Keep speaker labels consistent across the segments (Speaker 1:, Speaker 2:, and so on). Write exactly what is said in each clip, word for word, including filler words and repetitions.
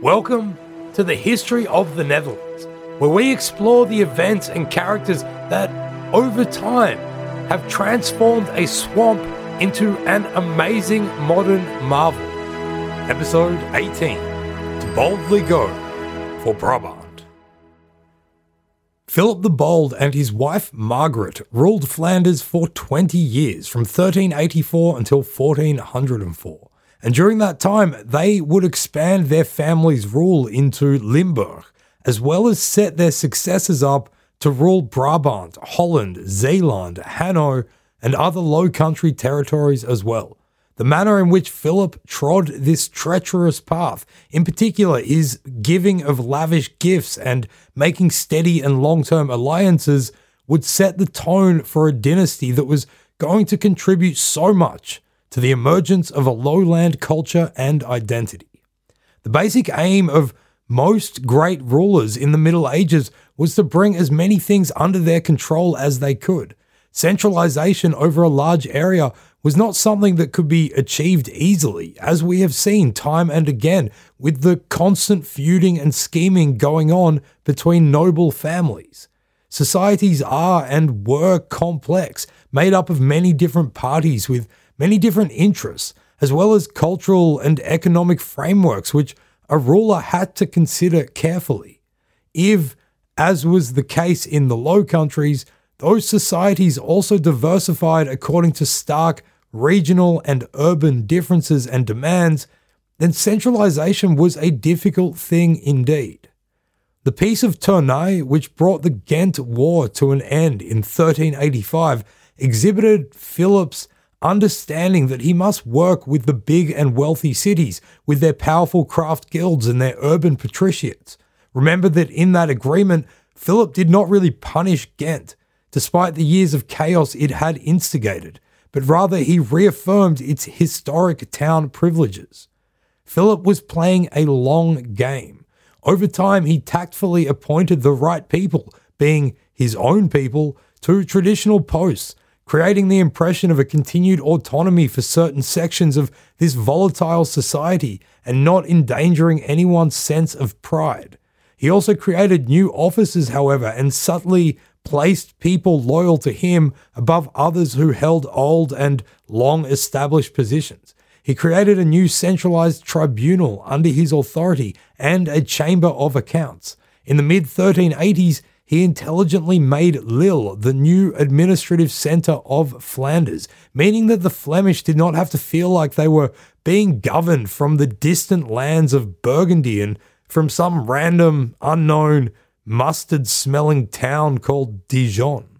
Speaker 1: Welcome to the History of the Netherlands, where we explore the events and characters that, over time, have transformed a swamp into an amazing modern marvel. Episode eighteen, To Boldly Go for Brabant. Philip the Bold and his wife Margaret ruled Flanders for twenty years, from thirteen eighty-four until fourteen oh four. And during that time, they would expand their family's rule into Limburg, as well as set their successors up to rule Brabant, Holland, Zeeland, Hainaut, and other Low Country territories as well. The manner in which Philip trod this treacherous path, in particular his giving of lavish gifts and making steady and long-term alliances, would set the tone for a dynasty that was going to contribute so much to the emergence of a lowland culture and identity. The basic aim of most great rulers in the Middle Ages was to bring as many things under their control as they could. Centralization over a large area was not something that could be achieved easily, as we have seen time and again with the constant feuding and scheming going on between noble families. Societies are and were complex, made up of many different parties with many different interests, as well as cultural and economic frameworks which a ruler had to consider carefully. If, as was the case in the Low Countries, those societies also diversified according to stark regional and urban differences and demands, then centralization was a difficult thing indeed. The Peace of Tournai, which brought the Ghent War to an end in thirteen eighty-five, exhibited Philip's understanding that he must work with the big and wealthy cities, with their powerful craft guilds and their urban patriciates. Remember that in that agreement, Philip did not really punish Ghent, despite the years of chaos it had instigated, but rather he reaffirmed its historic town privileges. Philip was playing a long game. Over time, he tactfully appointed the right people, being his own people, to traditional posts, creating the impression of a continued autonomy for certain sections of this volatile society and not endangering anyone's sense of pride. He also created new offices, however, and subtly placed people loyal to him above others who held old and long-established positions. He created a new centralized tribunal under his authority and a chamber of accounts. In the mid thirteen eighties, he intelligently made Lille the new administrative centre of Flanders, meaning that the Flemish did not have to feel like they were being governed from the distant lands of Burgundy and from some random, unknown, mustard-smelling town called Dijon.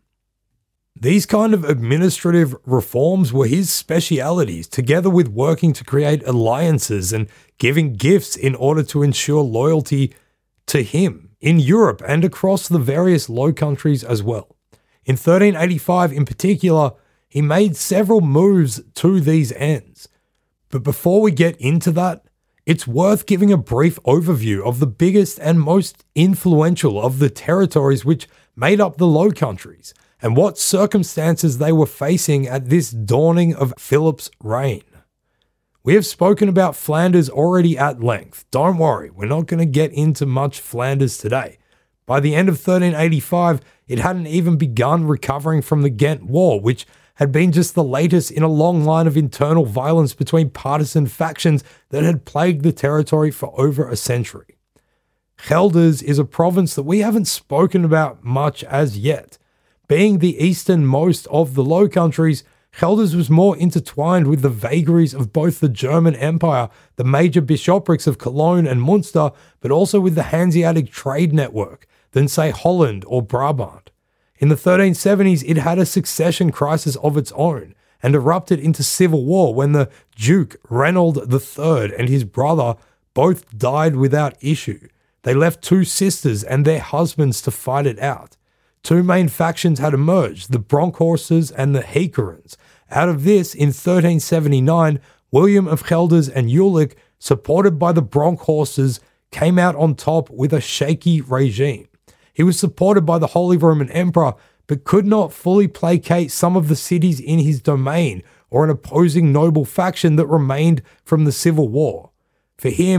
Speaker 1: These kind of administrative reforms were his specialities, together with working to create alliances and giving gifts in order to ensure loyalty to him in Europe and across the various Low Countries as well. In thirteen eighty-five in particular, he made several moves to these ends. But before we get into that, it's worth giving a brief overview of the biggest and most influential of the territories which made up the Low Countries, and what circumstances they were facing at this dawning of Philip's reign. We have spoken about Flanders already at length. Don't worry, we're not going to get into much Flanders today. By the end of thirteen eighty-five, it hadn't even begun recovering from the Ghent War, which had been just the latest in a long line of internal violence between partisan factions that had plagued the territory for over a century. Gelders is a province that we haven't spoken about much as yet. Being the easternmost of the Low Countries, Gelders was more intertwined with the vagaries of both the German Empire, the major bishoprics of Cologne and Munster, but also with the Hanseatic trade network than, say, Holland or Brabant. In the thirteen seventies, it had a succession crisis of its own and erupted into civil war when the Duke Reynold the Third and his brother both died without issue. They left two sisters and their husbands to fight it out. Two main factions had emerged, the Bronkhorsters and the Heekerens. Out of this, in thirteen seventy-nine, William of Gelders and Jülich, supported by the Bronkhorsters, came out on top with a shaky regime. He was supported by the Holy Roman Emperor, but could not fully placate some of the cities in his domain or an opposing noble faction that remained from the Civil War. For him,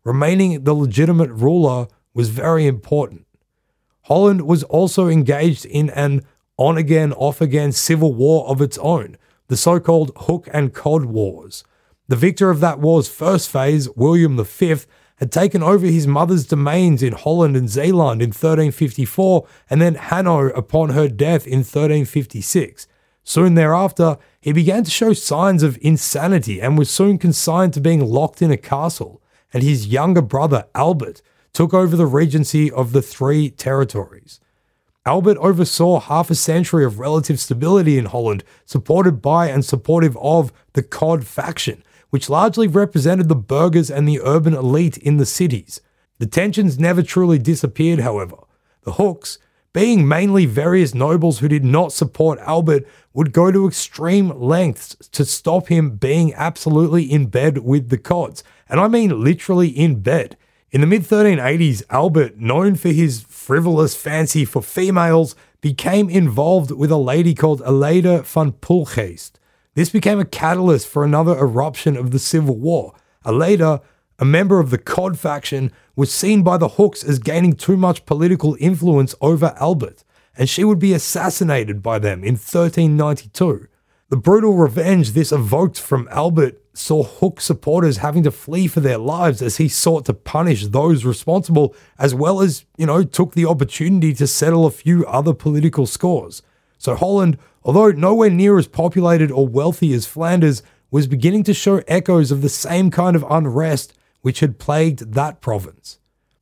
Speaker 1: remaining the legitimate ruler was very important. Holland was also engaged in an on-again, off-again civil war of its own, the so-called Hook and Cod Wars. The victor of that war's first phase, William the Fifth, had taken over his mother's domains in Holland and Zeeland in thirteen fifty-four and then Hanno upon her death in thirteen fifty-six. Soon thereafter, he began to show signs of insanity and was soon consigned to being locked in a castle, and his younger brother Albert took over the regency of the three territories. Albert oversaw half a century of relative stability in Holland, supported by and supportive of the Cod faction, which largely represented the burghers and the urban elite in the cities. The tensions never truly disappeared, however. The Hooks, being mainly various nobles who did not support Albert, would go to extreme lengths to stop him being absolutely in bed with the Cods, and I mean literally in bed. In the mid thirteen eighties, Albert, known for his frivolous fancy for females, became involved with a lady called Aleida van Poelgeest. This became a catalyst for another eruption of the Civil War. Aleida, a member of the Cod faction, was seen by the Hooks as gaining too much political influence over Albert, and she would be assassinated by them in thirteen ninety-two. The brutal revenge this evoked from Albert saw Hook supporters having to flee for their lives as he sought to punish those responsible, as well as, you know, took the opportunity to settle a few other political scores. So Holland, although nowhere near as populated or wealthy as Flanders, was beginning to show echoes of the same kind of unrest which had plagued that province.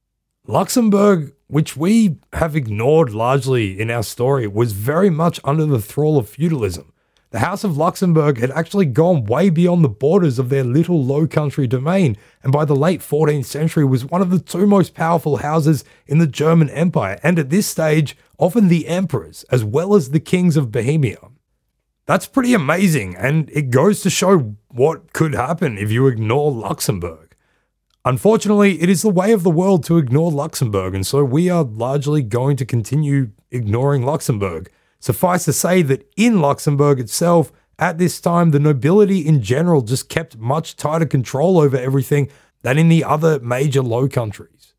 Speaker 1: Luxembourg, which we have ignored largely in our story, was very much under the thrall of feudalism. The House of Luxembourg had actually gone way beyond the borders of their little low country domain, and by the late fourteenth century was one of the two most powerful houses in the German Empire, and at this stage, often the emperors, as well as the kings of Bohemia. That's pretty amazing, and it goes to show what could happen if you ignore Luxembourg. Unfortunately, it is the way of the world to ignore Luxembourg, and so we are largely going to continue ignoring Luxembourg. Suffice to say that in Luxembourg itself, at this time, the nobility in general just kept much tighter control over everything than in the other major Low Countries.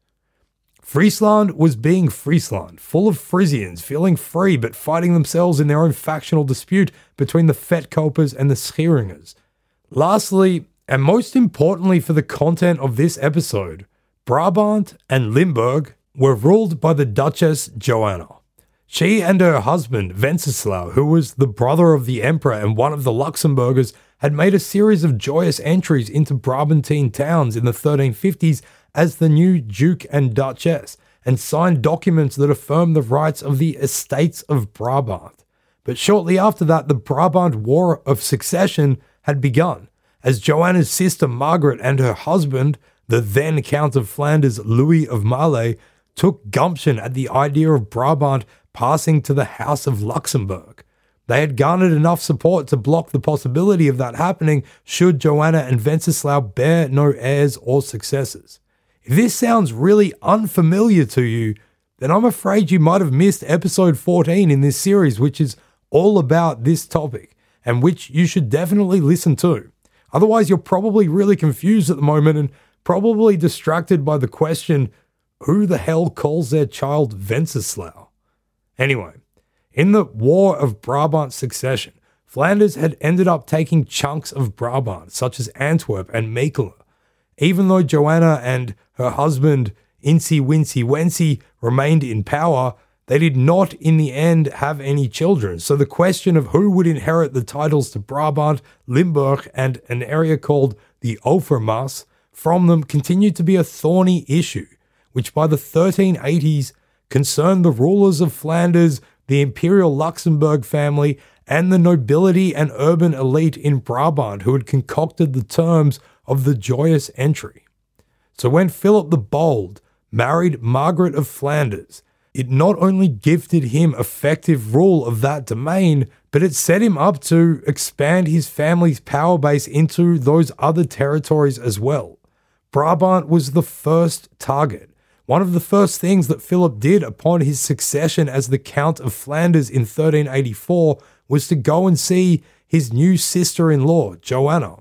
Speaker 1: Friesland was being Friesland, full of Frisians feeling free but fighting themselves in their own factional dispute between the Vetkopers and the Schieringers. Lastly, and most importantly for the content of this episode, Brabant and Limburg were ruled by the Duchess Joanna. She and her husband, Wenceslao, who was the brother of the emperor and one of the Luxembourgers, had made a series of joyous entries into Brabantine towns in the thirteen fifties as the new Duke and Duchess, and signed documents that affirmed the rights of the Estates of Brabant. But shortly after that, the Brabant War of Succession had begun, as Joanna's sister Margaret and her husband, the then Count of Flanders Louis of Maille, took gumption at the idea of Brabant passing to the House of Luxembourg. They had garnered enough support to block the possibility of that happening should Joanna and Wenceslao bear no heirs or successors. If this sounds really unfamiliar to you, then I'm afraid you might have missed episode fourteen in this series, which is all about this topic, and which you should definitely listen to. Otherwise, you're probably really confused at the moment and probably distracted by the question, who the hell calls their child Wenceslao? Anyway, in the War of Brabant Succession, Flanders had ended up taking chunks of Brabant, such as Antwerp and Mechelen. Even though Joanna and her husband, Incy Wincy Wency, remained in power, they did not in the end have any children. So the question of who would inherit the titles to Brabant, Limburg, and an area called the Overmaas from them continued to be a thorny issue, which by the thirteen eighties concerned the rulers of Flanders, the Imperial Luxembourg family, and the nobility and urban elite in Brabant who had concocted the terms of the joyous entry. So when Philip the Bold married Margaret of Flanders, it not only gifted him effective rule of that domain, but it set him up to expand his family's power base into those other territories as well. Brabant was the first target. One of the first things that Philip did upon his succession as the Count of Flanders in thirteen eighty-four was to go and see his new sister-in-law, Joanna.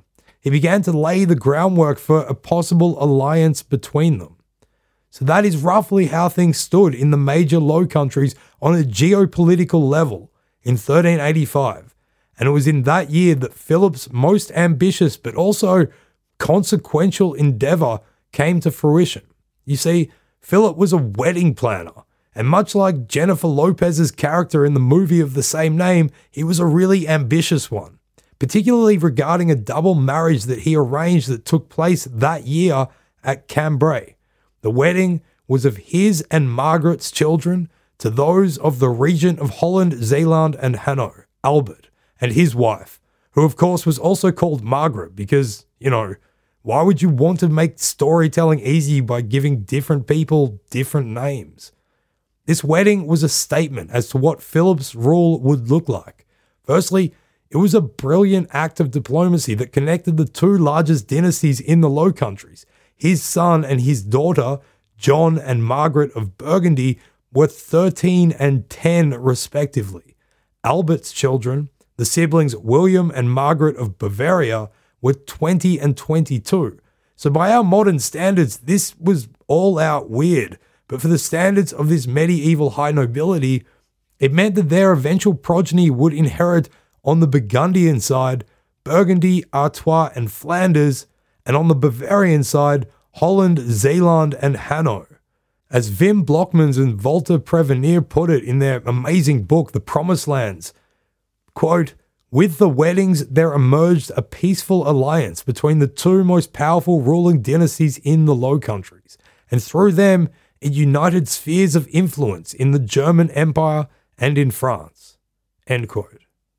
Speaker 1: he began to lay the groundwork for a possible alliance between them. So that is roughly how things stood in the major Low Countries on a geopolitical level in thirteen eighty-five. And it was in that year that Philip's most ambitious but also consequential endeavor came to fruition. You see, Philip was a wedding planner, and much like Jennifer Lopez's character in the movie of the same name, he was a really ambitious one, particularly regarding a double marriage that he arranged that took place that year at Cambrai. The wedding was of his and Margaret's children to those of the regent of Holland, Zeeland, and Hainaut, Albert, and his wife, who of course was also called Margaret because, you know, why would you want to make storytelling easy by giving different people different names? This wedding was a statement as to what Philip's rule would look like. Firstly, it was a brilliant act of diplomacy that connected the two largest dynasties in the Low Countries. His son and his daughter, John and Margaret of Burgundy, were thirteen and ten respectively. Albert's children, the siblings William and Margaret of Bavaria, were twenty and twenty-two. So by our modern standards, this was all out weird. But for the standards of this medieval high nobility, it meant that their eventual progeny would inherit on the Burgundian side, Burgundy, Artois, and Flanders, and on the Bavarian side, Holland, Zeeland, and Hainaut. As Wim Blockmans and Walter Prevenir put it in their amazing book, The Promised Lands, quote, "With the weddings, there emerged a peaceful alliance between the two most powerful ruling dynasties in the Low Countries, and through them, it united spheres of influence in the German Empire and in France." End quote.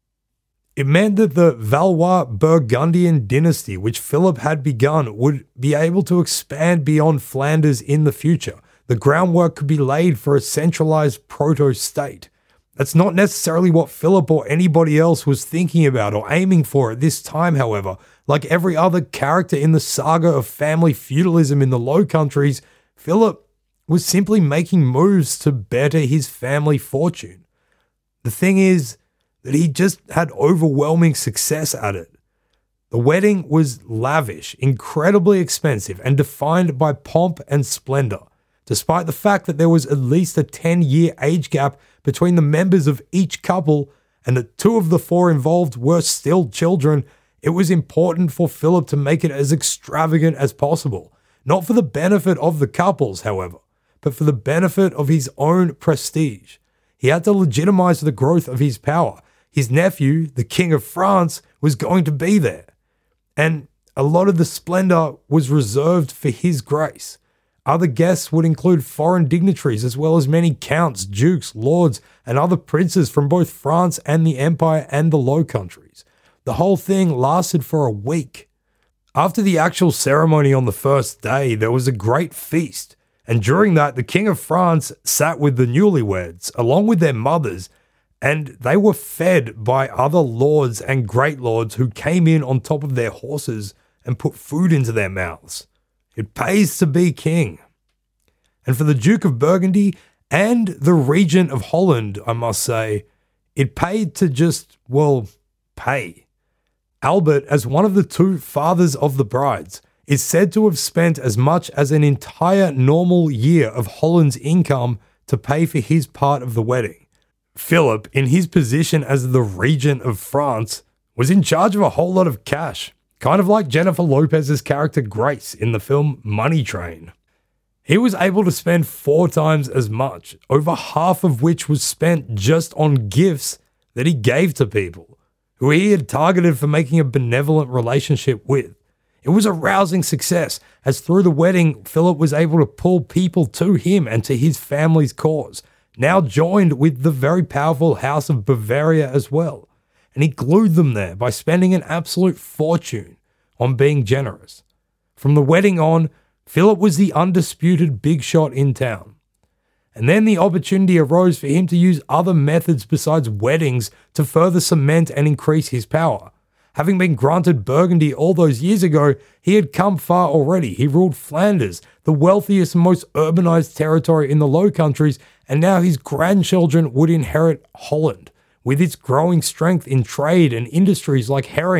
Speaker 1: It meant that the Valois Burgundian dynasty, which Philip had begun, would be able to expand beyond Flanders in the future. The groundwork could be laid for a centralized proto-state. That's not necessarily what Philip or anybody else was thinking about or aiming for at this time, however. Like every other character in the saga of family feudalism in the Low Countries, Philip was simply making moves to better his family fortune. The thing is that he just had overwhelming success at it. The wedding was lavish, incredibly expensive, and defined by pomp and splendor. Despite the fact that there was at least a ten-year age gap between the members of each couple and that two of the four involved were still children, it was important for Philip to make it as extravagant as possible. Not for the benefit of the couples, however, but for the benefit of his own prestige. He had to legitimize the growth of his power. His nephew, the King of France, was going to be there. And a lot of the splendor was reserved for his grace. Other guests would include foreign dignitaries as well as many counts, dukes, lords, and other princes from both France and the Empire and the Low Countries. The whole thing lasted for a week. After the actual ceremony on the first day, there was a great feast. And during that, the King of France sat with the newlyweds, along with their mothers, and they were fed by other lords and great lords who came in on top of their horses and put food into their mouths. It pays to be king. And for the Duke of Burgundy and the Regent of Holland, I must say, it paid to just, well, pay. Albert, as one of the two fathers of the brides, is said to have spent as much as an entire normal year of Holland's income to pay for his part of the wedding. Philip, in his position as the Regent of France, was in charge of a whole lot of cash, kind of like Jennifer Lopez's character Grace in the film Money Train. He was able to spend four times as much, over half of which was spent just on gifts that he gave to people, who he had targeted for making a benevolent relationship with. It was a rousing success, as through the wedding, Philip was able to pull people to him and to his family's cause, now joined with the very powerful House of Bavaria as well. And he glued them there by spending an absolute fortune on being generous. From the wedding on, Philip was the undisputed big shot in town. And then the opportunity arose for him to use other methods besides weddings to further cement and increase his power. Having been granted Burgundy all those years ago, he had come far already. He ruled Flanders, the wealthiest and most urbanized territory in the Low Countries, and now his grandchildren would inherit Holland, with its growing strength in trade and industries like herring,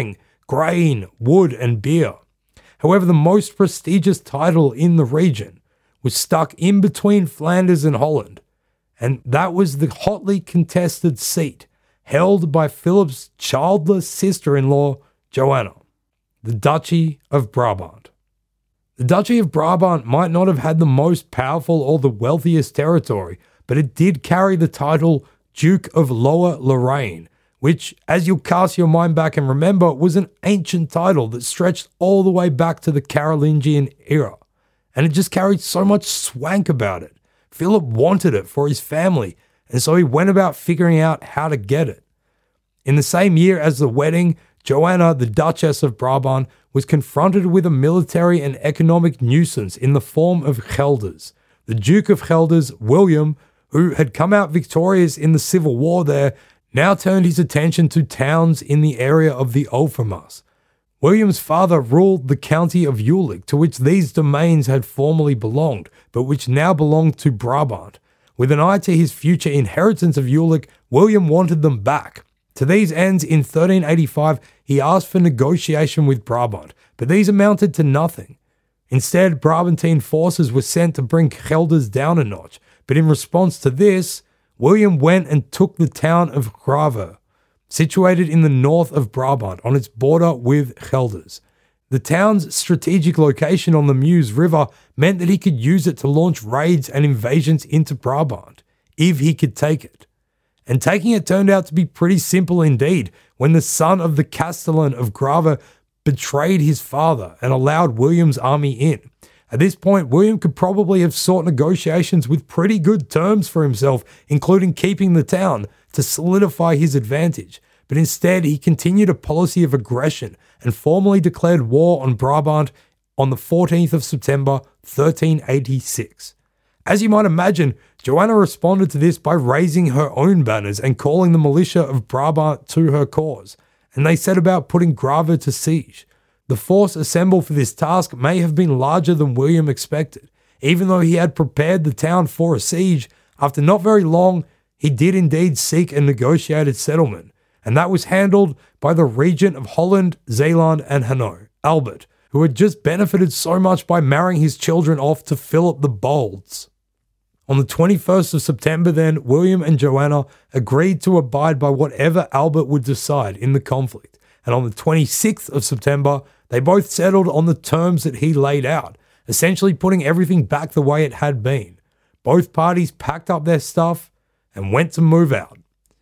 Speaker 1: grain, wood, and beer. However, the most prestigious title in the region was stuck in between Flanders and Holland, and that was the hotly contested seat held by Philip's childless sister-in-law, Joanna, the Duchy of Brabant. The Duchy of Brabant might not have had the most powerful or the wealthiest territory, but it did carry the title Duke of Lower Lorraine, which, as you'll cast your mind back and remember, was an ancient title that stretched all the way back to the Carolingian era. And it just carried so much swank about it. Philip wanted it for his family, and so he went about figuring out how to get it. In the same year as the wedding, Joanna, the Duchess of Brabant, was confronted with a military and economic nuisance in the form of Gelders. The Duke of Gelders, William, who had come out victorious in the civil war there, now turned his attention to towns in the area of the Overmaas. William's father ruled the county of Jülich, to which these domains had formerly belonged, but which now belonged to Brabant. With an eye to his future inheritance of Jülich, William wanted them back. To these ends, in thirteen eighty-five, he asked for negotiation with Brabant, but these amounted to nothing. Instead, Brabantine forces were sent to bring Gelders down a notch, but in response to this, William went and took the town of Grave, situated in the north of Brabant on its border with Gelders. The town's strategic location on the Meuse River meant that he could use it to launch raids and invasions into Brabant, if he could take it. And taking it turned out to be pretty simple indeed, when the son of the Castellan of Grave betrayed his father and allowed William's army in. At this point, William could probably have sought negotiations with pretty good terms for himself, including keeping the town, to solidify his advantage. But instead, he continued a policy of aggression and formally declared war on Brabant on the fourteenth of September, thirteen eighty-six. As you might imagine, Joanna responded to this by raising her own banners and calling the militia of Brabant to her cause, and they set about putting Grave to siege. The force assembled for this task may have been larger than William expected. Even though he had prepared the town for a siege, after not very long, he did indeed seek a negotiated settlement, and that was handled by the regent of Holland, Zeeland, and Hainaut, Albert, who had just benefited so much by marrying his children off to Philip the Bold. On the twenty-first of September then, William and Joanna agreed to abide by whatever Albert would decide in the conflict, and on the twenty-sixth of September, they both settled on the terms that he laid out, essentially putting everything back the way it had been. Both parties packed up their stuff and went to move out.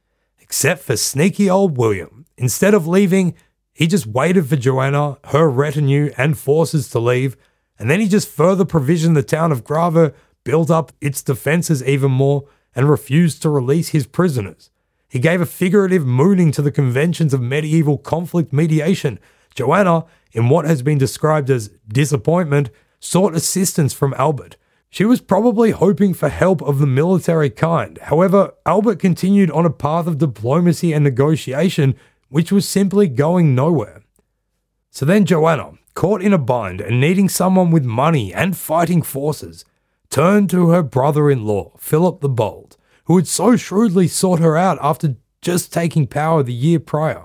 Speaker 1: Except for sneaky old William. Instead of leaving, he just waited for Joanna, her retinue, and forces to leave, and then he just further provisioned the town of Grave, built up its defenses even more, and refused to release his prisoners. He gave a figurative mooning to the conventions of medieval conflict mediation. Joanna, in what has been described as disappointment, sought assistance from Albert. She was probably hoping for help of the military kind. However, Albert continued on a path of diplomacy and negotiation, which was simply going nowhere. So then Joanna, caught in a bind and needing someone with money and fighting forces, turned to her brother-in-law, Philip the Bold, who had so shrewdly sought her out after just taking power the year prior.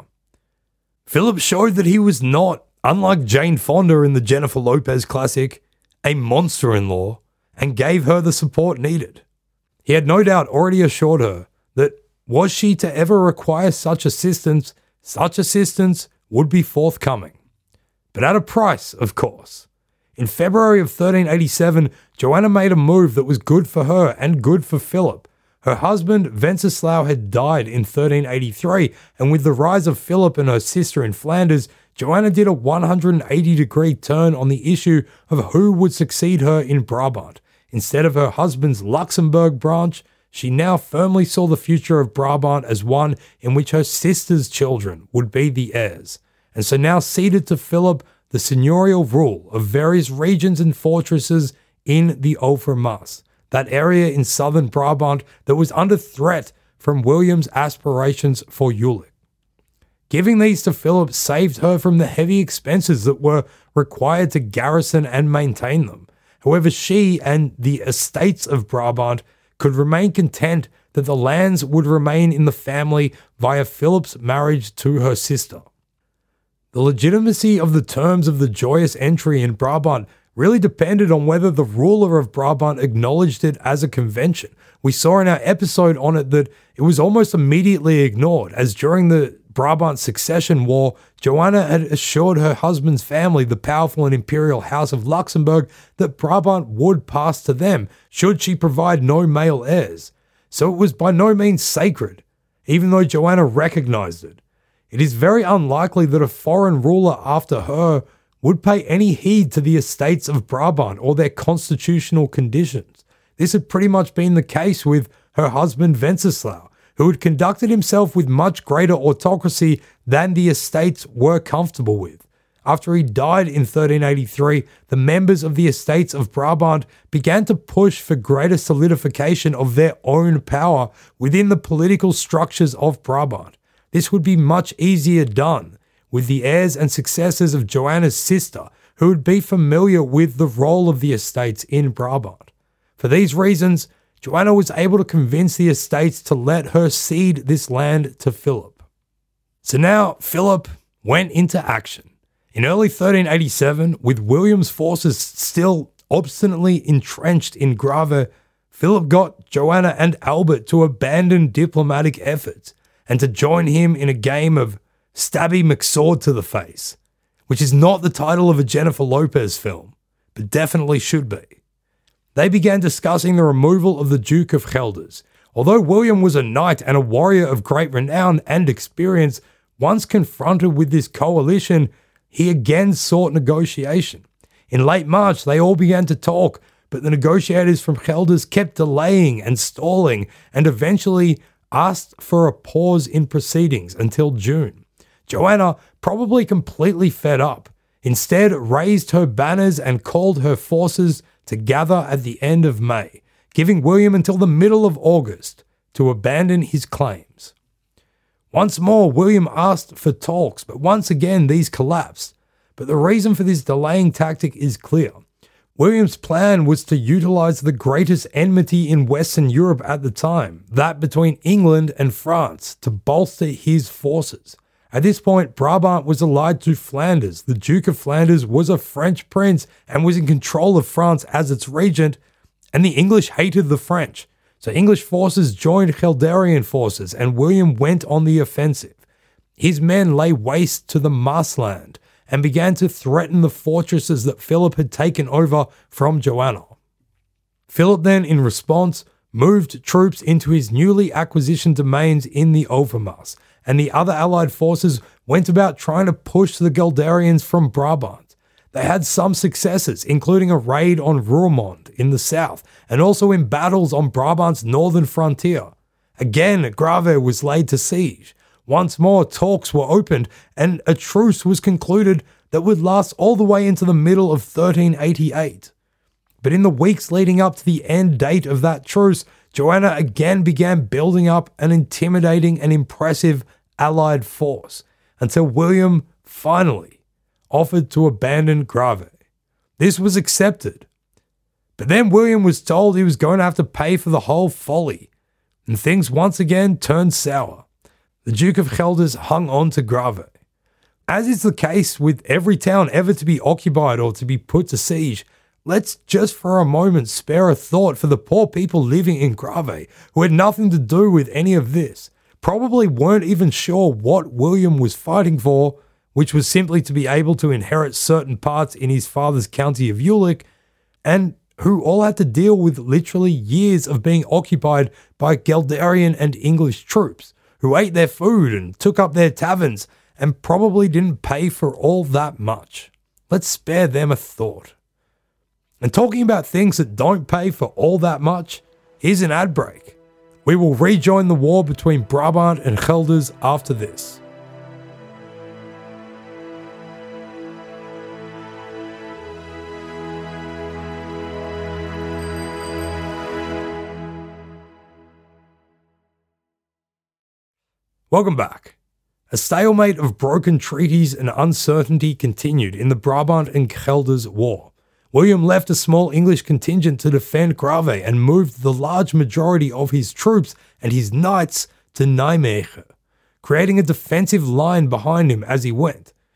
Speaker 1: Philip showed that he was not, unlike Jane Fonda in the Jennifer Lopez classic, a monster-in-law, and gave her the support needed. He had no doubt already assured her that was she to ever require such assistance, such assistance would be forthcoming. But at a price, of course. In February of thirteen eighty-seven, Joanna made a move that was good for her and good for Philip. Her husband, Wenceslao, had died in thirteen eighty-three, and with the rise of Philip and her sister in Flanders, Joanna did a one hundred eighty degree turn on the issue of who would succeed her in Brabant. Instead of her husband's Luxembourg branch, she now firmly saw the future of Brabant as one in which her sister's children would be the heirs, and so now ceded to Philip the seigneurial rule of various regions and fortresses in the Overmaas, that area in southern Brabant that was under threat from William's aspirations for Jülich. Giving these to Philip saved her from the heavy expenses that were required to garrison and maintain them. However, she and the estates of Brabant could remain content that the lands would remain in the family via Philip's marriage to her sister. The legitimacy of the terms of the joyous entry in Brabant really depended on whether the ruler of Brabant acknowledged it as a convention. We saw in our episode on it that it was almost immediately ignored, as during the Brabant Succession War, Joanna had assured her husband's family, the powerful and imperial House of Luxembourg, that Brabant would pass to them, should she provide no male heirs. So it was by no means sacred, even though Joanna recognized it. It is very unlikely that a foreign ruler after her would pay any heed to the estates of Brabant or their constitutional conditions. This had pretty much been the case with her husband Wenceslao, who had conducted himself with much greater autocracy than the estates were comfortable with. After he died in thirteen eighty-three, the members of the estates of Brabant began to push for greater solidification of their own power within the political structures of Brabant. This would be much easier done with the heirs and successors of Joanna's sister, who would be familiar with the role of the estates in Brabant. For these reasons, Joanna was able to convince the estates to let her cede this land to Philip. So now Philip went into action. In early thirteen eighty-seven, with William's forces still obstinately entrenched in Grave, Philip got Joanna and Albert to abandon diplomatic efforts and to join him in a game of Stabby McSword to the face, which is not the title of a Jennifer Lopez film, but definitely should be. They began discussing the removal of the Duke of Gelders. Although William was a knight and a warrior of great renown and experience, once confronted with this coalition, he again sought negotiation. In late March, they all began to talk, but the negotiators from Gelders kept delaying and stalling, and eventually asked for a pause in proceedings until June. Joanna, probably completely fed up, instead raised her banners and called her forces to gather at the end of May, giving William until the middle of August to abandon his claims. Once more, William asked for talks, but once again these collapsed. But the reason for this delaying tactic is clear. William's plan was to utilize the greatest enmity in Western Europe at the time, that between England and France, to bolster his forces. At this point, Brabant was allied to Flanders. The Duke of Flanders was a French prince and was in control of France as its regent, and the English hated the French. So English forces joined Gelderian forces, and William went on the offensive. His men lay waste to the Maasland and began to threaten the fortresses that Philip had taken over from Joanna. Philip then, in response, moved troops into his newly acquisitioned domains in the Overmaas, and the other allied forces went about trying to push the Gelderians from Brabant. They had some successes, including a raid on Roermond in the south, and also in battles on Brabant's northern frontier. Again, Grave was laid to siege. Once more, talks were opened, and a truce was concluded that would last all the way into the middle of thirteen eighty-eight. But in the weeks leading up to the end date of that truce, Joanna again began building up an intimidating and impressive allied force, until William finally offered to abandon Grave. This was accepted. But then William was told he was going to have to pay for the whole folly, and things once again turned sour. The Duke of Gelders hung on to Grave. As is the case with every town ever to be occupied or to be put to siege, let's just for a moment spare a thought for the poor people living in Grave who had nothing to do with any of this, probably weren't even sure what William was fighting for, which was simply to be able to inherit certain parts in his father's county of Jülich, and who all had to deal with literally years of being occupied by Gelderian and English troops, who ate their food and took up their taverns and probably didn't pay for all that much. Let's spare them a thought. And talking about things that don't pay for all that much, here's an ad break. We will rejoin the war between Brabant and Gelders after this. Welcome back. A stalemate of broken treaties and uncertainty continued in the Brabant and Gelders War. William left a small English contingent to defend Grave and moved the large majority of his troops and his knights to Nijmegen, creating a defensive line behind him as he went.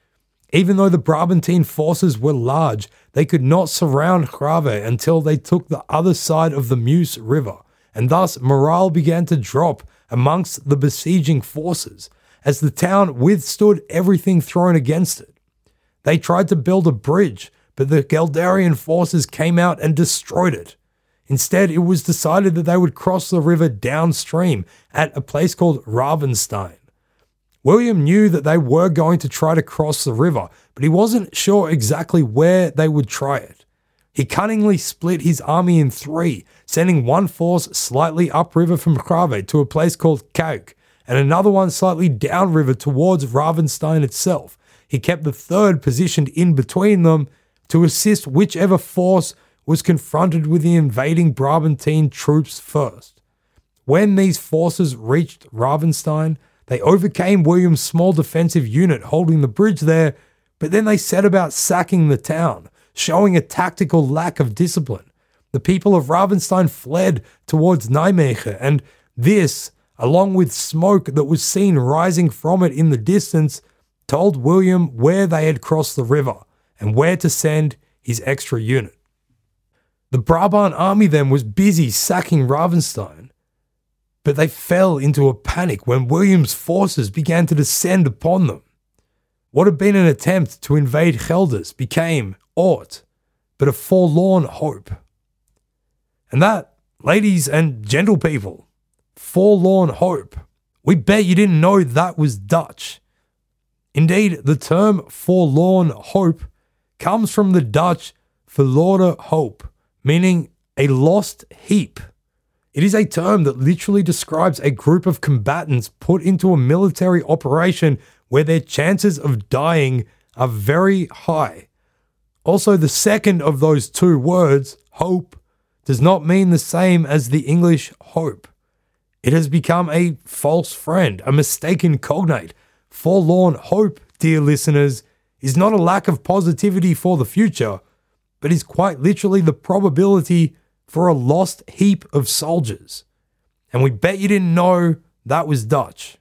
Speaker 1: Even though the Brabantine forces were large, they could not surround Grave until they took the other side of the Meuse River, and thus morale began to drop amongst the besieging forces as the town withstood everything thrown against it. They tried to build a bridge, but the Gelderian forces came out and destroyed it. Instead, it was decided that they would cross the river downstream at a place called Ravenstein. William knew that they were going to try to cross the river, but he wasn't sure exactly where they would try it. He cunningly split his army in three, sending one force slightly upriver from Grave to a place called Kauk, and another one slightly downriver towards Ravenstein itself. He kept the third positioned in between them to assist whichever force was confronted with the invading Brabantine troops first. When these forces reached Ravenstein, they overcame William's small defensive unit holding the bridge there, but then they set about sacking the town, showing a tactical lack of discipline. The people of Ravenstein fled towards Nijmegen, and this, along with smoke that was seen rising from it in the distance, told William where they had crossed the river and where to send his extra unit. The Brabant army then was busy sacking Ravenstein, but they fell into a panic when William's forces began to descend upon them. What had been an attempt to invade Gelders became aught but a forlorn hope. And that, ladies and gentle people, forlorn hope, we bet you didn't know that was Dutch. Indeed, the term forlorn hope comes from the Dutch verloren hoop, meaning a lost heap. It is a term that literally describes a group of combatants put into a military operation where their chances of dying are very high. Also, the second of those two words, hope, does not mean the same as the English hope. It has become a false friend, a mistaken cognate. Forlorn hope, dear listeners, is not a lack of positivity for the future, but is quite literally the probability for a lost heap of soldiers. And we bet you didn't know that was Dutch.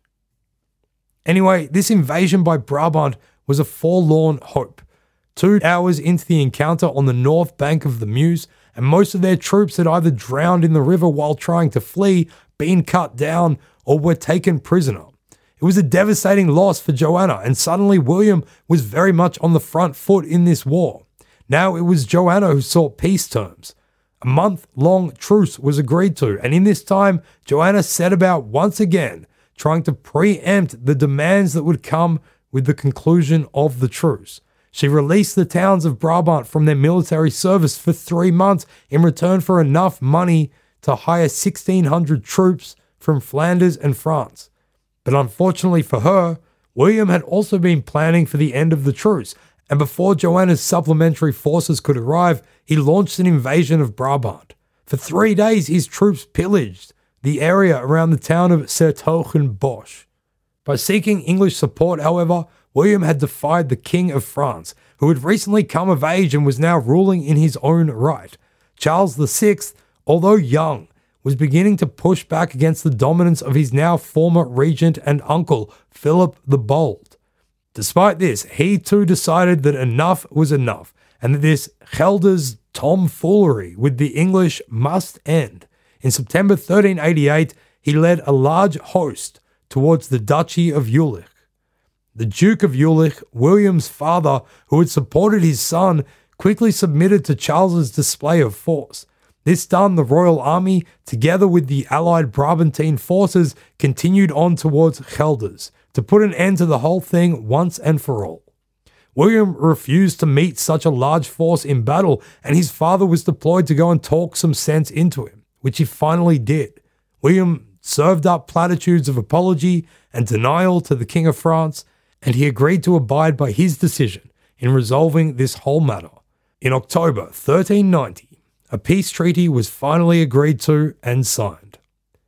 Speaker 1: Anyway, this invasion by Brabant was a forlorn hope. Two hours into the encounter on the north bank of the Meuse, and most of their troops had either drowned in the river while trying to flee, been cut down, or were taken prisoner. It was a devastating loss for Joanna, and suddenly William was very much on the front foot in this war. Now it was Joanna who sought peace terms. A month-long truce was agreed to, and in this time, Joanna set about once again trying to preempt the demands that would come with the conclusion of the truce. She released the towns of Brabant from their military service for three months in return for enough money to hire sixteen hundred troops from Flanders and France. But unfortunately for her, William had also been planning for the end of the truce, and before Joanna's supplementary forces could arrive, he launched an invasion of Brabant. For three days, his troops pillaged the area around the town of 's-Hertogenbosch. By seeking English support, however, William had defied the King of France, who had recently come of age and was now ruling in his own right. Charles the Sixth, although young, was beginning to push back against the dominance of his now former regent and uncle, Philip the Bold. Despite this, he too decided that enough was enough, and that this Gelders tomfoolery with the English must end. In September thirteen eighty-eight, he led a large host towards the Duchy of Jülich. The Duke of Jülich, William's father, who had supported his son, quickly submitted to Charles's display of force. This done, the royal army, together with the allied Brabantine forces, continued on towards Gelders to put an end to the whole thing once and for all. William refused to meet such a large force in battle, and his father was deployed to go and talk some sense into him, which he finally did. William served up platitudes of apology and denial to the King of France, and he agreed to abide by his decision in resolving this whole matter. In October thirteen ninety, a peace treaty was finally agreed to and signed.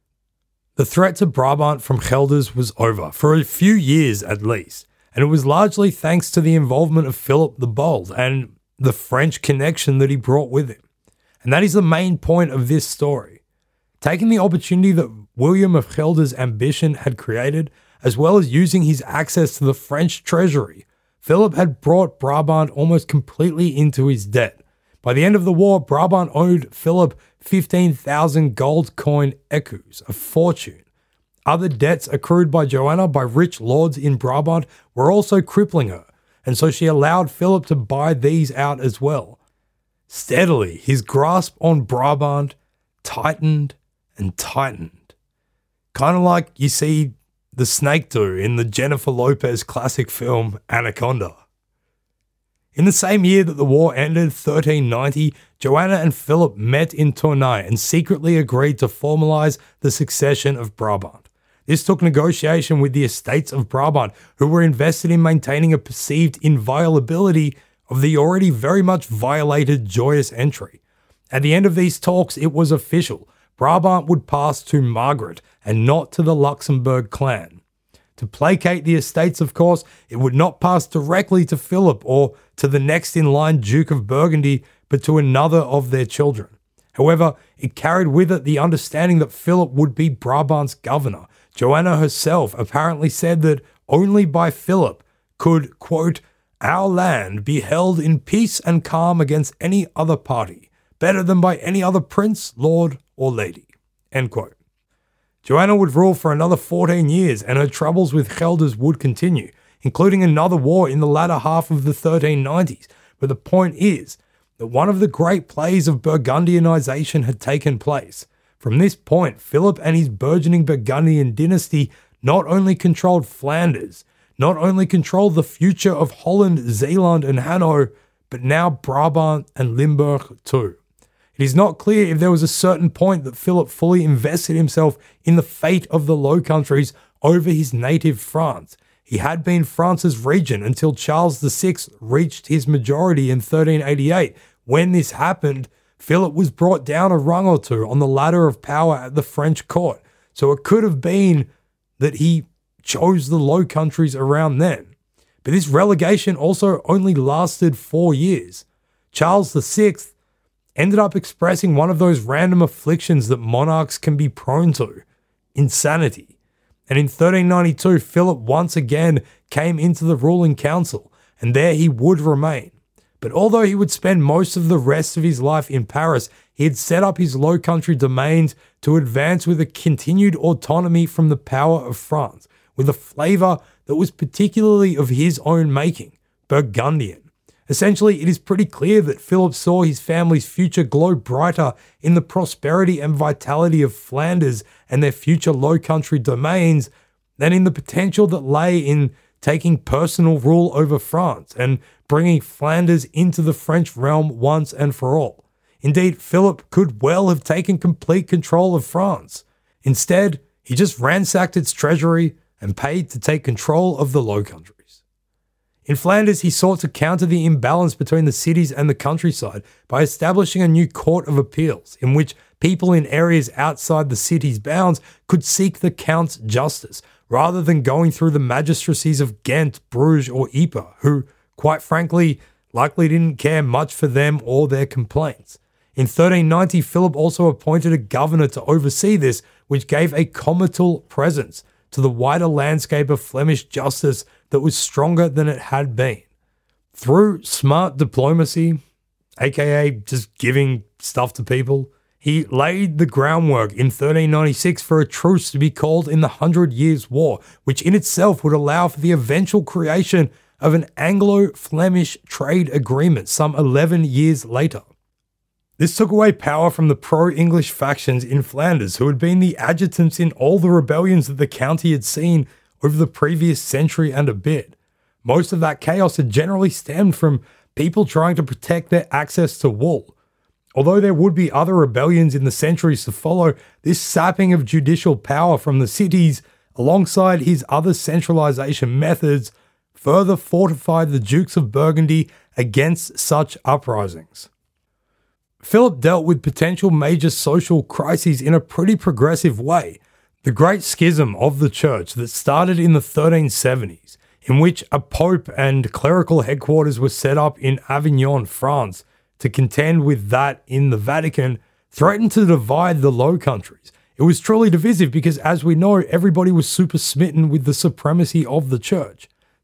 Speaker 1: The threat to Brabant from Gelders was over, for a few years at least, and it was largely thanks to the involvement of Philip the Bold and the French connection that he brought with him. And that is the main point of this story. Taking the opportunity that William of Gelders' ambition had created, as well as using his access to the French treasury, Philip had brought Brabant almost completely into his debt. By the end of the war, Brabant owed Philip fifteen thousand gold coin ecus, a fortune. Other debts accrued by Joanna by rich lords in Brabant were also crippling her, and so she allowed Philip to buy these out as well. Steadily, his grasp on Brabant tightened and tightened. Kind of like you see the snake do in the Jennifer Lopez classic film Anaconda. In the same year that the war ended, thirteen ninety, Joanna and Philip met in Tournai and secretly agreed to formalise the succession of Brabant. This took negotiation with the estates of Brabant, who were invested in maintaining a perceived inviolability of the already very much violated Joyous Entry. At the end of these talks, it was official. Brabant would pass to Margaret and not to the Luxembourg clan. To placate the estates, of course, it would not pass directly to Philip or to the next in line Duke of Burgundy, but to another of their children. However, it carried with it the understanding that Philip would be Brabant's governor. Joanna herself apparently said that only by Philip could, quote, our land be held in peace and calm against any other party, better than by any other prince, lord, or lady, end quote. Joanna would rule for another fourteen years, and her troubles with Gelders would continue, including another war in the latter half of the thirteen nineties. But the point is that one of the great plays of Burgundianization had taken place. From this point, Philip and his burgeoning Burgundian dynasty not only controlled Flanders, not only controlled the future of Holland, Zeeland, and Hainaut, but now Brabant and Limburg too. It is not clear if there was a certain point that Philip fully invested himself in the fate of the Low Countries over his native France. He had been France's regent until Charles the Sixth reached his majority in thirteen eighty-eight. When this happened, Philip was brought down a rung or two on the ladder of power at the French court, so it could have been that he chose the Low Countries around then. But this relegation also only lasted four years. Charles the Sixth ended up expressing one of those random afflictions that monarchs can be prone to, insanity. And in thirteen ninety-two, Philip once again came into the ruling council, and there he would remain. But although he would spend most of the rest of his life in Paris, he had set up his Low Country domains to advance with a continued autonomy from the power of France, with a flavour that was particularly of his own making, Burgundian. Essentially, it is pretty clear that Philip saw his family's future glow brighter in the prosperity and vitality of Flanders and their future Low Country domains than in the potential that lay in taking personal rule over France and bringing Flanders into the French realm once and for all. Indeed, Philip could well have taken complete control of France. Instead, he just ransacked its treasury and paid to take control of the Low Countries. In Flanders, he sought to counter the imbalance between the cities and the countryside by establishing a new court of appeals in which people in areas outside the city's bounds could seek the count's justice, rather than going through the magistracies of Ghent, Bruges, or Ypres, who, quite frankly, likely didn't care much for them or their complaints. In thirteen ninety, Philip also appointed a governor to oversee this, which gave a comital presence to the wider landscape of Flemish justice that was stronger than it had been. Through smart diplomacy, aka just giving stuff to people, he laid the groundwork in thirteen ninety-six for a truce to be called in the Hundred Years' War, which in itself would allow for the eventual creation of an Anglo-Flemish trade agreement some eleven years later. This took away power from the pro-English factions in Flanders, who had been the adjutants in all the rebellions that the county had seen over the previous century and a bit. Most of that chaos had generally stemmed from people trying to protect their access to wool. Although there would be other rebellions in the centuries to follow, this sapping of judicial power from the cities, alongside his other centralization methods, further fortified the Dukes of Burgundy against such uprisings. Philip dealt with potential major social crises in a pretty progressive way. The Great Schism of the Church that started in the thirteen seventies, in which a pope and clerical headquarters were set up in Avignon, France, to contend with that in the Vatican, threatened to divide the Low Countries. It was truly divisive because, as we know, everybody was super smitten with the supremacy of the church.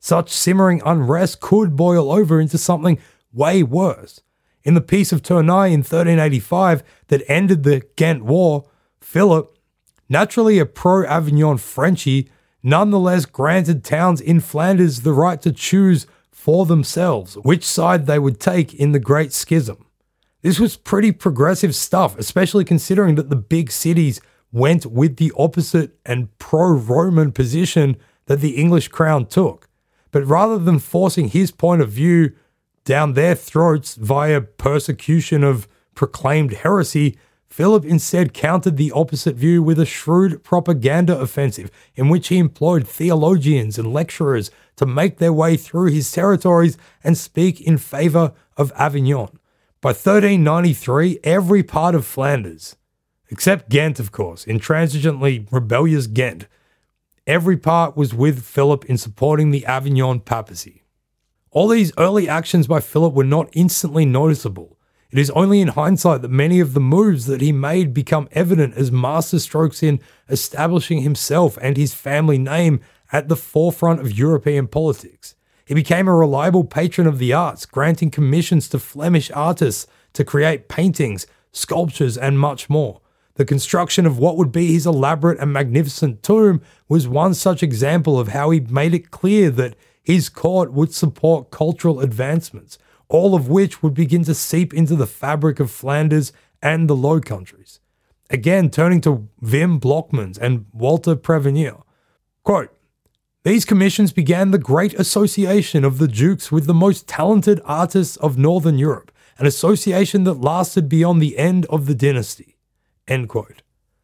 Speaker 1: such simmering unrest could boil over into something way worse. In the Peace of Tournai in thirteen eighty-five that ended the Ghent War, Philip, naturally a pro-Avignon Frenchie, nonetheless granted towns in Flanders the right to choose for themselves which side they would take in the Great Schism. This was pretty progressive stuff, especially considering that the big cities went with the opposite and pro-Roman position that the English crown took. But rather than forcing his point of view down their throats via persecution of proclaimed heresy, Philip instead countered the opposite view with a shrewd propaganda offensive in which he employed theologians and lecturers to make their way through his territories and speak in favour of Avignon. By thirteen ninety-three, every part of Flanders, except Ghent of course, intransigently rebellious Ghent, every part was with Philip in supporting the Avignon papacy. All these early actions by Philip were not instantly noticeable. It is only in hindsight that many of the moves that he made become evident as masterstrokes in establishing himself and his family name at the forefront of European politics. He became a reliable patron of the arts, granting commissions to Flemish artists to create paintings, sculptures, and much more. The construction of what would be his elaborate and magnificent tomb was one such example of how he made it clear that his court would support cultural advancements, all of which would begin to seep into the fabric of Flanders and the Low Countries. Again, turning to Wim Blokmans and Walter Prevenir. Quote, "These commissions began the great association of the dukes with the most talented artists of Northern Europe, an association that lasted beyond the end of the dynasty." End quote.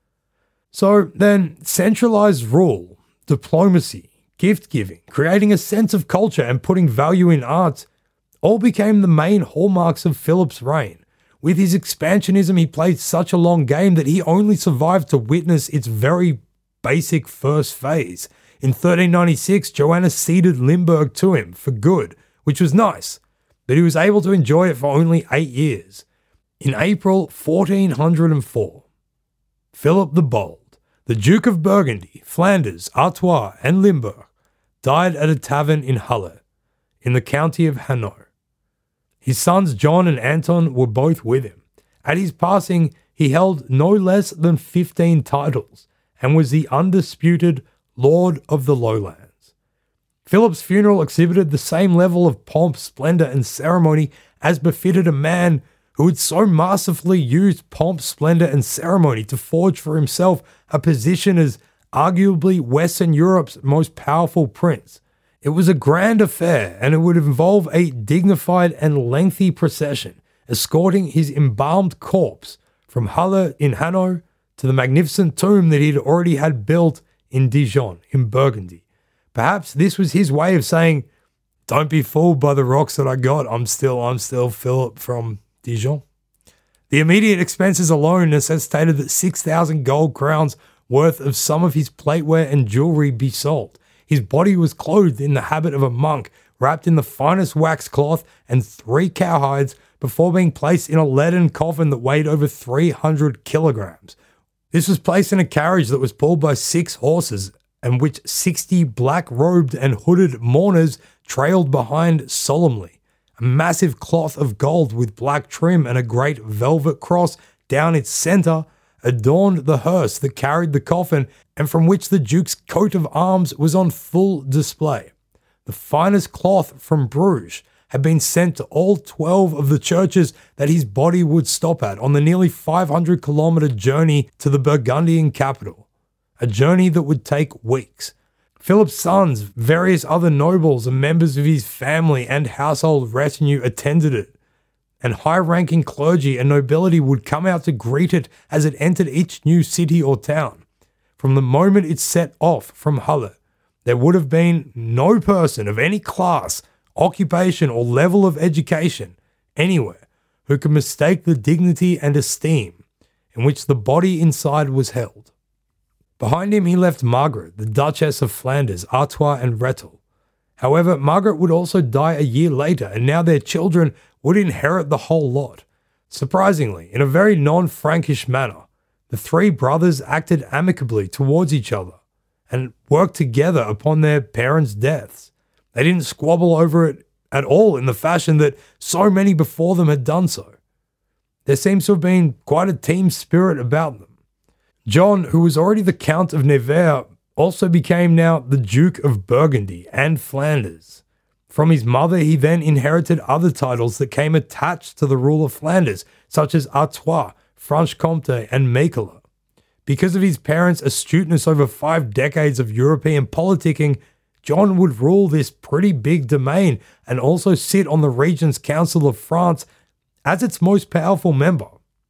Speaker 1: So then, centralized rule, diplomacy, gift-giving, creating a sense of culture and putting value in art all became the main hallmarks of Philip's reign. With his expansionism, he played such a long game that he only survived to witness its very basic first phase. In thirteen ninety-six, Joanna ceded Limburg to him for good, which was nice, but he was able to enjoy it for only eight years. In April fourteen oh four, Philip the Bold, the Duke of Burgundy, Flanders, Artois, and Limburg, died at a tavern in Halle, in the county of Hainaut. His sons John and Anton were both with him. At his passing, he held no less than fifteen titles and was the undisputed Lord of the Lowlands. Philip's funeral exhibited the same level of pomp, splendour, and ceremony as befitted a man who had so masterfully used pomp, splendour, and ceremony to forge for himself a position as arguably Western Europe's most powerful prince. It was a grand affair, and it would involve a dignified and lengthy procession, escorting his embalmed corpse from Halle in Hainaut to the magnificent tomb that he'd already had built in Dijon, in Burgundy. Perhaps this was his way of saying, "Don't be fooled by the rocks that I got. I'm still, I'm still Philip from Dijon." The immediate expenses alone necessitated that six thousand gold crowns worth of some of his plateware and jewelry be sold. His body was clothed in the habit of a monk, wrapped in the finest wax cloth and three cowhides before being placed in a leaden coffin that weighed over three hundred kilograms. This was placed in a carriage that was pulled by six horses, and which sixty black-robed and hooded mourners trailed behind solemnly. A massive cloth of gold with black trim and a great velvet cross down its centre adorned the hearse that carried the coffin and from which the Duke's coat of arms was on full display. The finest cloth from Bruges had been sent to all twelve of the churches that his body would stop at on the nearly five hundred kilometre journey to the Burgundian capital, a journey that would take weeks. Philip's sons, various other nobles and members of his family and household retinue attended it, and high-ranking clergy and nobility would come out to greet it as it entered each new city or town. From the moment it set off from Halle, there would have been no person of any class, occupation, or level of education anywhere who could mistake the dignity and esteem in which the body inside was held. Behind him he left Margaret, the Duchess of Flanders, Artois, and Rethel. However, Margaret would also die a year later, and now their children would inherit the whole lot. Surprisingly, in a very non-Frankish manner, the three brothers acted amicably towards each other and worked together upon their parents' deaths. They didn't squabble over it at all in the fashion that so many before them had done so. There seems to have been quite a team spirit about them. John, who was already the Count of Nevers, also became now the Duke of Burgundy and Flanders. From his mother, he then inherited other titles that came attached to the rule of Flanders, such as Artois, Franche-Comté, and Méquelet. Because of his parents' astuteness over five decades of European politicking, John would rule this pretty big domain and also sit on the Regent's Council of France as its most powerful member.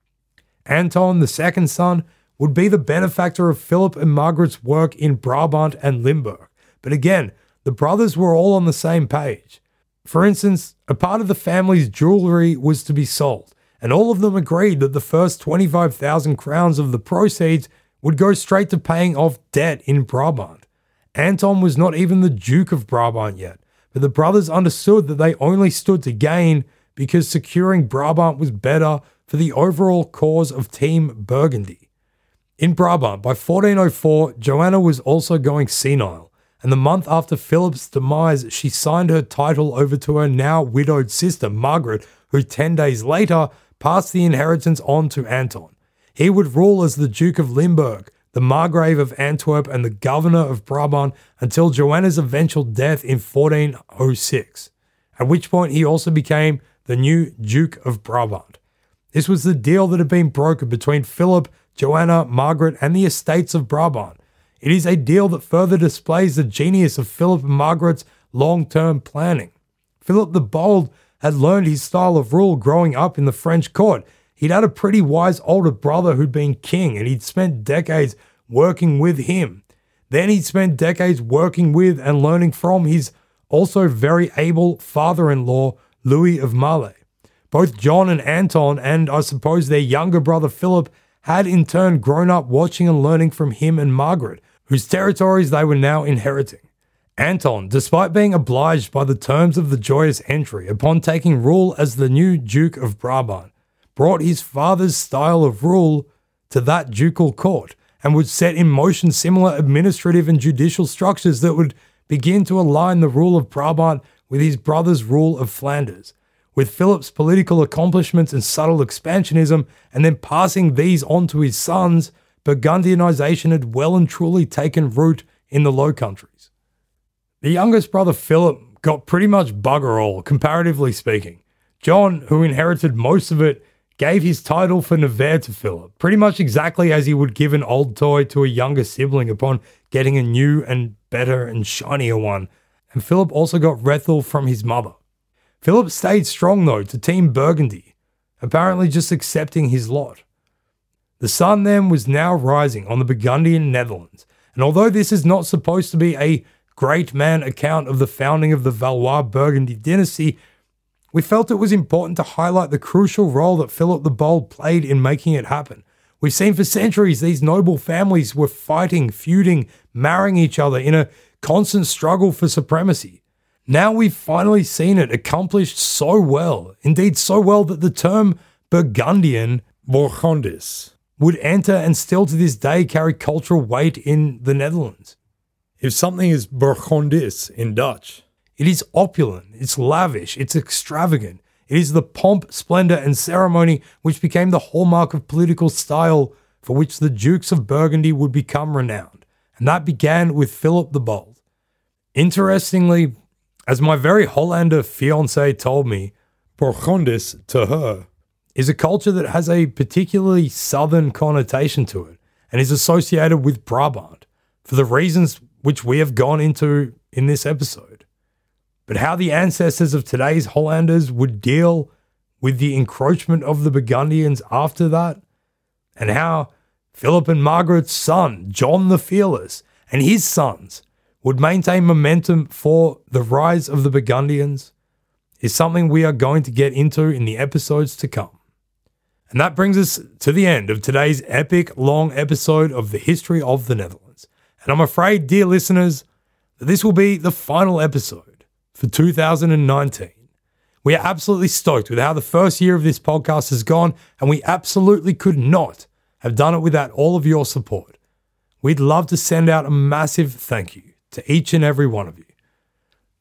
Speaker 1: Anton, the second son, would be the benefactor of Philip and Margaret's work in Brabant and Limburg. But again, the brothers were all on the same page. For instance, a part of the family's jewellery was to be sold, and all of them agreed that the first twenty-five thousand crowns of the proceeds would go straight to paying off debt in Brabant. Anton was not even the Duke of Brabant yet, but the brothers understood that they only stood to gain because securing Brabant was better for the overall cause of Team Burgundy. In Brabant, by fourteen oh four, Joanna was also going senile, and the month after Philip's demise, she signed her title over to her now widowed sister, Margaret, who ten days later passed the inheritance on to Anton. He would rule as the Duke of Limburg, the Margrave of Antwerp, and the Governor of Brabant until Joanna's eventual death in fourteen oh six, at which point he also became the new Duke of Brabant. This was the deal that had been brokered between Philip, Joanna, Margaret, and the estates of Brabant. It is a deal that further displays the genius of Philip and Margaret's long-term planning. Philip the Bold had learned his style of rule growing up in the French court. He'd had a pretty wise older brother who'd been king, and he'd spent decades working with him. Then he'd spent decades working with and learning from his also very able father-in-law, Louis of Malé. Both John and Anton, and I suppose their younger brother Philip, had in turn grown up watching and learning from him and Margaret, whose territories they were now inheriting. Anton, despite being obliged by the terms of the joyous entry upon taking rule as the new Duke of Brabant, brought his father's style of rule to that ducal court and would set in motion similar administrative and judicial structures that would begin to align the rule of Brabant with his brother's rule of Flanders, with Philip's political accomplishments and subtle expansionism, and then passing these on to his sons. Burgundianization had well and truly taken root in the Low Countries. The youngest brother Philip got pretty much bugger all, comparatively speaking. John, who inherited most of it, gave his title for Nevers to Philip, pretty much exactly as he would give an old toy to a younger sibling upon getting a new and better and shinier one, and Philip also got Rethel from his mother. Philip stayed strong though to Team Burgundy, apparently just accepting his lot. The sun then was now rising on the Burgundian Netherlands, and although this is not supposed to be a great man account of the founding of the Valois-Burgundy dynasty, we felt it was important to highlight the crucial role that Philip the Bold played in making it happen. We've seen for centuries these noble families were fighting, feuding, marrying each other in a constant struggle for supremacy. Now we've finally seen it accomplished so well, indeed so well that the term Burgundian, Bourgondis, would enter and still to this day carry cultural weight in the Netherlands. If something is Bourgondis in Dutch, it is opulent, it's lavish, it's extravagant. It is the pomp, splendor, and ceremony which became the hallmark of political style for which the Dukes of Burgundy would become renowned. And that began with Philip the Bold. Interestingly, as my very Hollander fiancée told me, Bourgondis to her is a culture that has a particularly southern connotation to it and is associated with Brabant for the reasons which we have gone into in this episode. But how the ancestors of today's Hollanders would deal with the encroachment of the Burgundians after that, and how Philip and Margaret's son, John the Fearless, and his sons would maintain momentum for the rise of the Burgundians, is something we are going to get into in the episodes to come. And that brings us to the end of today's epic long episode of the History of the Netherlands. And I'm afraid, dear listeners, that this will be the final episode for two thousand nineteen. We are absolutely stoked with how the first year of this podcast has gone, and we absolutely could not have done it without all of your support. We'd love to send out a massive thank you to each and every one of you.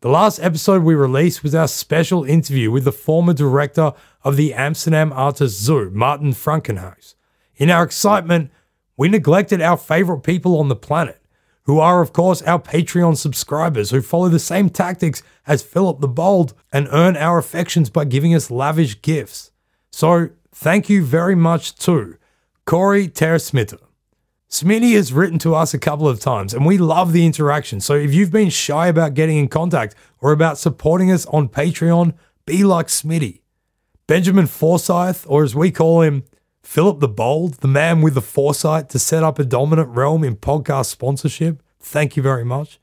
Speaker 1: The last episode we released was our special interview with the former director of the Amsterdam Artist Zoo, Martin Frankenhuis. In our excitement, we neglected our favorite people on the planet, who are of course our Patreon subscribers who follow the same tactics as Philip the Bold and earn our affections by giving us lavish gifts. So thank you very much to Corey Tersmitter. Smitty has written to us a couple of times and we love the interaction. So if you've been shy about getting in contact or about supporting us on Patreon, be like Smitty. Benjamin Forsyth, or as we call him, Philip the Bold, the man with the foresight to set up a dominant realm in podcast sponsorship. Thank you very much.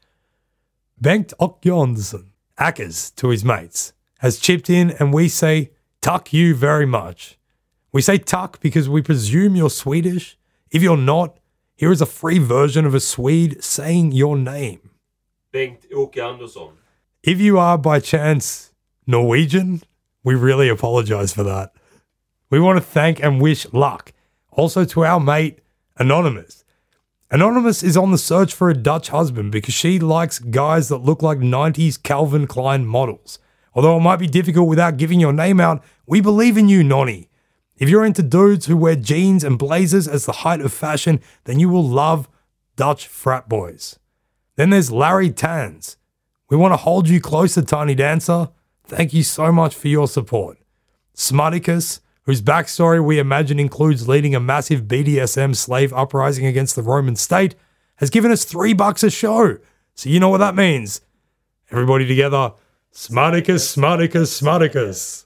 Speaker 1: Bengt Ockjonsson, Ackers to his mates, has chipped in and we say, tuck you very much. We say tuck because we presume you're Swedish. If you're not, here is a free version of a Swede saying your name.
Speaker 2: Bengt Åke Andersson.
Speaker 1: If you are by chance Norwegian, we really apologize for that. We want to thank and wish luck also to our mate, Anonymous. Anonymous is on the search for a Dutch husband because she likes guys that look like nineties Calvin Klein models. Although it might be difficult without giving your name out, we believe in you, Nonny. If you're into dudes who wear jeans and blazers as the height of fashion, then you will love Dutch frat boys. Then there's Larry Tans. We want to hold you closer, Tiny Dancer. Thank you so much for your support. Smarticus, whose backstory we imagine includes leading a massive B D S M slave uprising against the Roman state, has given us three bucks a show. So you know what that means. Everybody together. Smarticus, Smarticus, Smarticus.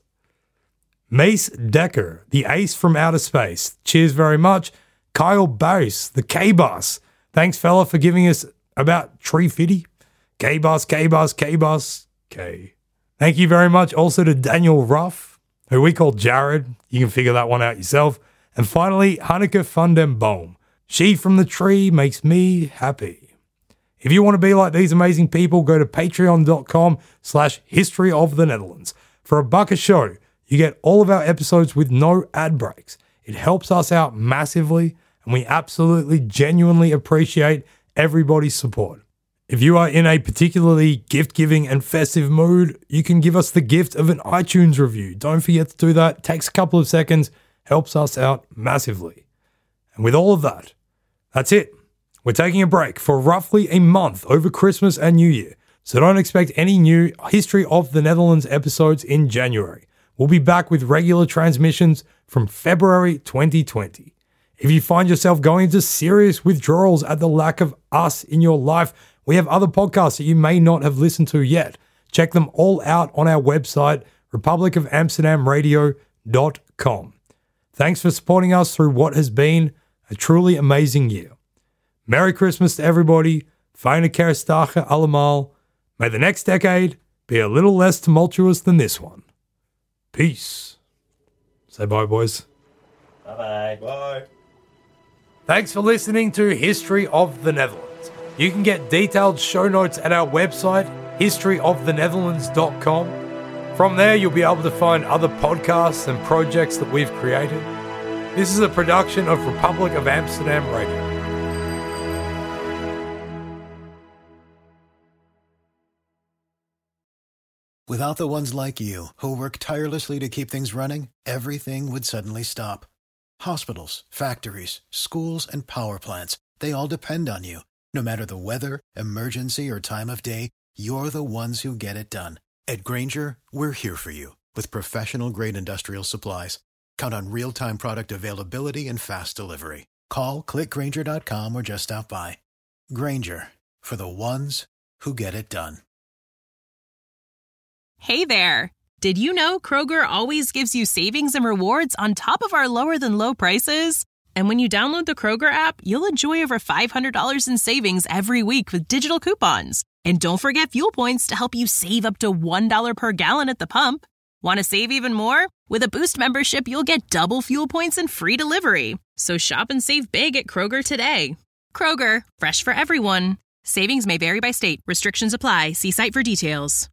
Speaker 1: Mace Decker, the ace from outer space. Cheers very much. Kyle Bass, the K-Bus. Thanks, fella, for giving us about Tree Fitty. K-Bus, K-Bus, K-Bus, K. Thank you very much also to Daniel Ruff, who we call Jared. You can figure that one out yourself. And finally, Hanneke van den Boom. She from the tree makes me happy. If you want to be like these amazing people, go to patreon.com slash history of the Netherlands. For a buck a show, you get all of our episodes with no ad breaks. It helps us out massively, and we absolutely, genuinely appreciate everybody's support. If you are in a particularly gift-giving and festive mood, you can give us the gift of an iTunes review. Don't forget to do that. It takes a couple of seconds, helps us out massively. And with all of that, that's it. We're taking a break for roughly a month over Christmas and New Year, so don't expect any new History of the Netherlands episodes in January. We'll be back with regular transmissions from February twenty twenty. If you find yourself going into serious withdrawals at the lack of us in your life, we have other podcasts that you may not have listened to yet. Check them all out on our website, republic of amsterdam radio dot com. Thanks for supporting us through what has been a truly amazing year. Merry Christmas to everybody. Fijne kerstdagen allemaal. May the next decade be a little less tumultuous than this one. Peace. Say bye, boys.
Speaker 2: Bye-bye. Bye.
Speaker 1: Thanks for listening to History of the Netherlands. You can get detailed show notes at our website, history of the netherlands dot com. From there, you'll be able to find other podcasts and projects that we've created. This is a production of Republic of Amsterdam Radio.
Speaker 3: Without the ones like you, who work tirelessly to keep things running, everything would suddenly stop. Hospitals, factories, schools, and power plants, they all depend on you. No matter the weather, emergency, or time of day, you're the ones who get it done. At Grainger, we're here for you with professional-grade industrial supplies. Count on real-time product availability and fast delivery. Call, click grainger dot com, or just stop by. Grainger, for the ones who get it done.
Speaker 4: Hey there! Did you know Kroger always gives you savings and rewards on top of our lower-than-low prices? And when you download the Kroger app, you'll enjoy over five hundred dollars in savings every week with digital coupons. And don't forget fuel points to help you save up to one dollar per gallon at the pump. Want to save even more? With a Boost membership, you'll get double fuel points and free delivery. So shop and save big at Kroger today. Kroger, fresh for everyone. Savings may vary by state. Restrictions apply. See site for details.